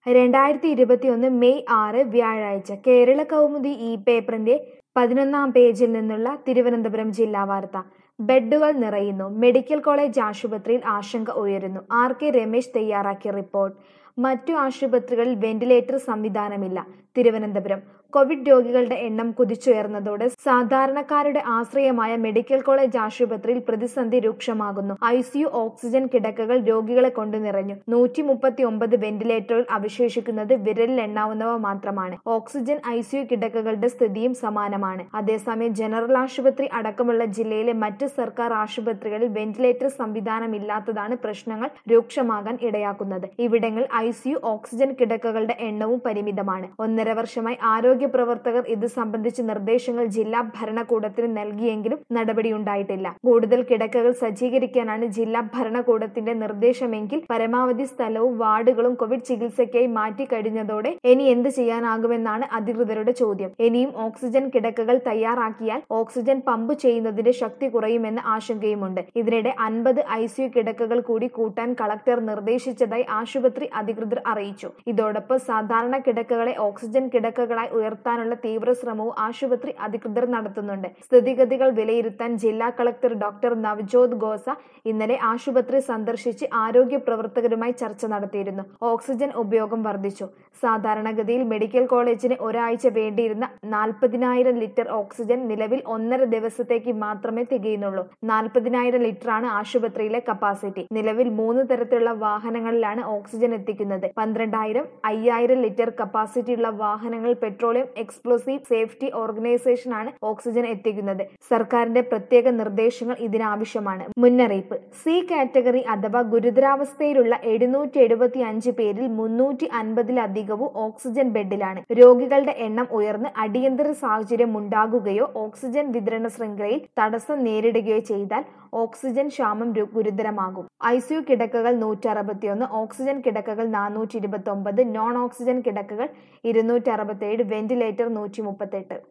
2021 May 6 വ്യാഴാഴ്ച കേരള കൗമുദി ഈ പേപ്പറിന്റെ 11-ാം പേജിൽ നിന്നുള്ള തിരുവനന്തപുരം ജില്ലാ വാർത്ത. ബെഡുകൾ നിറയുന്നു. മെഡിക്കൽ കോളേജ് ആശുപത്രിയിൽ ആശങ്ക ഉയരുന്നു. ആർ.കെ. രമേശ് തയ്യാറാക്കിയ റിപ്പോർട്ട്. മറ്റു ആശുപത്രികളിൽ വെന്റിലേറ്റർ സംവിധാനമില്ല. തിരുവനന്തപുരം കോവിഡ് രോഗികളുടെ എണ്ണം കുതിച്ചുയർന്നതോടെ സാധാരണക്കാരുടെ ആശ്രയമായ മെഡിക്കൽ കോളേജ് ആശുപത്രിയിൽ പ്രതിസന്ധി രൂക്ഷമാകുന്നു. ഐസിയു ഓക്സിജൻ കിടക്കകൾ രോഗികളെ കൊണ്ട് നിറഞ്ഞു. 139 വെന്റിലേറ്ററുകൾ അവശേഷിക്കുന്നത് വിരലിലെണ്ണാവുന്നവ മാത്രമാണ്. ഓക്സിജൻ ഐസിയു കിടക്കകളുടെ സ്ഥിതിയും സമാനമാണ്. അതേസമയം ജനറൽ ആശുപത്രി അടക്കമുള്ള ജില്ലയിലെ മറ്റ് സർക്കാർ ആശുപത്രികളിൽ വെന്റിലേറ്റർ സംവിധാനമില്ലാത്തതാണ് പ്രശ്നങ്ങൾ രൂക്ഷമാകാൻ ഇടയാക്കുന്നത്. ഇവിടങ്ങളിൽ ഐസിയു ഓക്സിജൻ കിടക്കകളുടെ എണ്ണവും പരിമിതമാണ്. 1.5 വർഷമായി ആരോഗ്യ പ്രവർത്തകർ ഇത് സംബന്ധിച്ച് നിർദ്ദേശങ്ങൾ ജില്ലാ ഭരണകൂടത്തിന് നൽകിയെങ്കിലും നടപടിയുണ്ടായിട്ടില്ല. കൂടുതൽ കിടക്കകൾ സജ്ജീകരിക്കാനാണ് ജില്ലാ ഭരണകൂടത്തിന്റെ നിർദ്ദേശമെങ്കിൽ പരമാവധി സ്ഥലവും വാർഡുകളും കോവിഡ് ചികിത്സയ്ക്കായി മാറ്റി കഴിഞ്ഞതോടെ ഇനി എന്ത് ചെയ്യാനാകുമെന്നാണ് അധികൃതരുടെ ചോദ്യം. ഇനിയും ഓക്സിജൻ കിടക്കകൾ തയ്യാറാക്കിയാൽ ഓക്സിജൻ പമ്പ് ചെയ്യുന്നതിന്റെ ശക്തി കുറയുമെന്ന ആശങ്കയുമുണ്ട്. ഇതിനിടെ 50 ഐസിയു കിടക്കകൾ കൂടി കൂട്ടാൻ കളക്ടർ നിർദ്ദേശിച്ചതായി ആശുപത്രി അധികൃതർ അറിയിച്ചു. ഇതോടൊപ്പം സാധാരണ കിടക്കകളെ ഓക്സിജൻ കിടക്കകളായി ഉയർത്താനുള്ള തീവ്ര ശ്രമവും ആശുപത്രി അധികൃതർ നടത്തുന്നുണ്ട്. സ്ഥിതിഗതികൾ വിലയിരുത്താൻ ജില്ലാ കളക്ടർ ഡോക്ടർ നവ്ജോത് ഖോസ ഇന്നലെ ആശുപത്രി സന്ദർശിച്ച് ആരോഗ്യ പ്രവർത്തകരുമായി ചർച്ച നടത്തിയിരുന്നു. ഓക്സിജൻ ഉപയോഗം വർദ്ധിച്ചു. സാധാരണഗതിയിൽ മെഡിക്കൽ കോളേജിന് ഒരാഴ്ച വേണ്ടിയിരുന്ന 40,000 ലിറ്റർ ഓക്സിജൻ നിലവിൽ 1.5 ദിവസത്തേക്ക് മാത്രമേ തികയുന്നുള്ളൂ. 40,000 ലിറ്ററാണ് ആശുപത്രിയിലെ കപ്പാസിറ്റി. നിലവിൽ 3 തരത്തിലുള്ള വാഹനങ്ങളിലാണ് ഓക്സിജൻ എത്തിക്കുന്നത്. 12,000, 5,000 ലിറ്റർ കപ്പാസിറ്റിയുള്ള വാഹനങ്ങൾ പെട്രോളിയം എക്സ്പ്ലോസീവ് സേഫ്റ്റി ഓർഗനൈസേഷനാണ് ഓക്സിജൻ എത്തിക്കുന്നത്. സർക്കാരിന്റെ പ്രത്യേക നിർദ്ദേശങ്ങൾ ഇതിനാവശ്യമാണ്. മുന്നറിയിപ്പ്. സി കാറ്റഗറി അഥവാ ഗുരുതരാവസ്ഥയിലുള്ള 775 പേരിൽ 350-ലധികവും ഓക്സിജൻ ബെഡിലാണ്. രോഗികളുടെ എണ്ണം ഉയർന്ന് അടിയന്തര സാഹചര്യം ഉണ്ടാകുകയോ ഓക്സിജൻ വിതരണ ശൃംഖലയിൽ തടസ്സം നേരിടുകയോ ചെയ്താൽ ഓക്സിജൻ ക്ഷാമം ഗുരുതരമാകും. ഐസിയു കിടക്കകൾ 161, ഓക്സിജൻ കിടക്കകൾ 429, നോൺ ഓക്സിജൻ കിടക്കകൾ 267, വെന്റിലേറ്റർ 138.